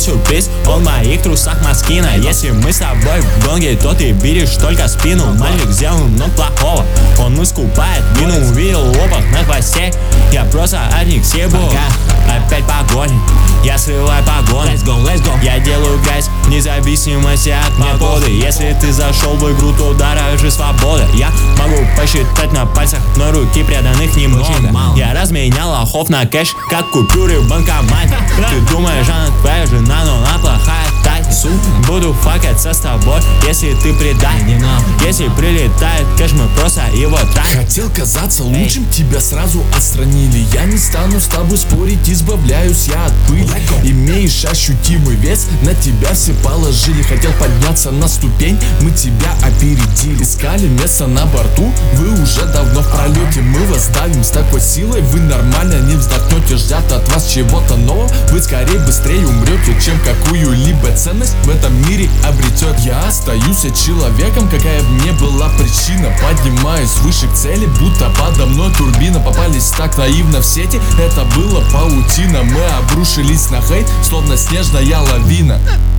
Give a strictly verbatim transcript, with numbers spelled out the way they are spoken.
сюрприз, он в моих трусах Москина. Если мы с тобой в гонке, то ты видишь только спину. Мальчик сделал много плохого, он искупает вину. Увидел лопах на хвосте, я просто от них съебу. Опять погони, я срываю погоны. Let's go, let's go. Я делаю грязь, вне зависимости от погоды. Если ты зашел в игру, то дороже свобода. Я могу посчитать на пальцах, но руки преданных немного. Я разменял лохов на кэш, как купюры в банкомате. Ты думаешь, она твоя жена, но она плохая тать. Буду факаться с тобой, если ты предай. Если прилетает кэш, мы просто его тратим. Хотел казаться лучшим, тебя сразу отстранили. Я не стану с тобой спорить, избавляюсь я от пыли. Имеешь ощутимый вес, на тебя все положили. Хотел подняться на ступень, мы тебя опередили. Искали место на борту, вы уже давно в пролете. Мы вас давим с такой силой, вы нормально не вздохнете. Ждят от вас чего-то нового, вы скорее быстрее умрете, чем какую-либо ценность в этом мире обретет. Я остаюсь человеком, какая бы ни была причина. Поднимаюсь выше к цели, будто подо мной турбина. Попались так наивно в сети, это было паутина. Мы обрушились на хейт, словно снежная лавина.